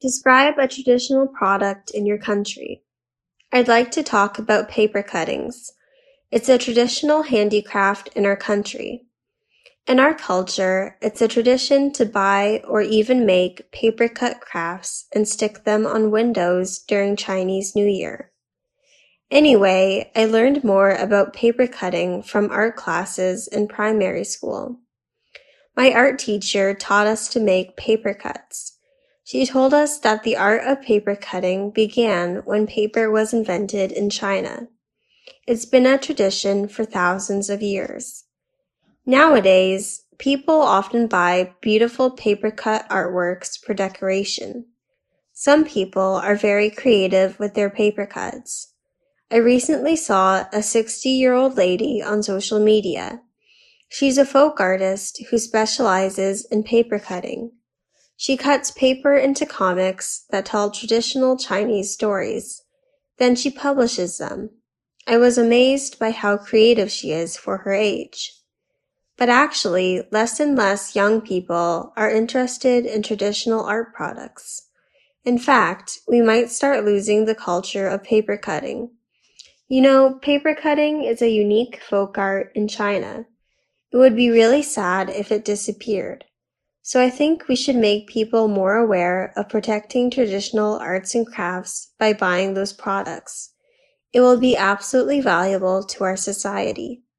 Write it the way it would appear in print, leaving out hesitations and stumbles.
Describe a traditional product in your country. I'd like to talk about paper cuttings. It's a traditional handicraft in our country. In our culture, it's a tradition to buy or even make paper cut crafts and stick them on windows during Chinese New Year. Anyway, I learned more about paper cutting from art classes in primary school. My art teacher taught us to make paper cuts. She told us that the art of paper cutting began when paper was invented in China. It's been a tradition for thousands of years. Nowadays, people often buy beautiful paper cut artworks for decoration. Some people are very creative with their paper cuts. I recently saw a 60-year-old lady on social media. She's a folk artist who specializes in paper cutting. She cuts paper into comics that tell traditional Chinese stories. Then she publishes them. I was amazed by how creative she is for her age. But actually, less and less young people are interested in traditional art products. In fact, we might start losing the culture of paper cutting. You know, paper cutting is a unique folk art in China. It would be really sad if it disappeared. So I think we should make people more aware of protecting traditional arts and crafts by buying those products. It will be absolutely valuable to our society.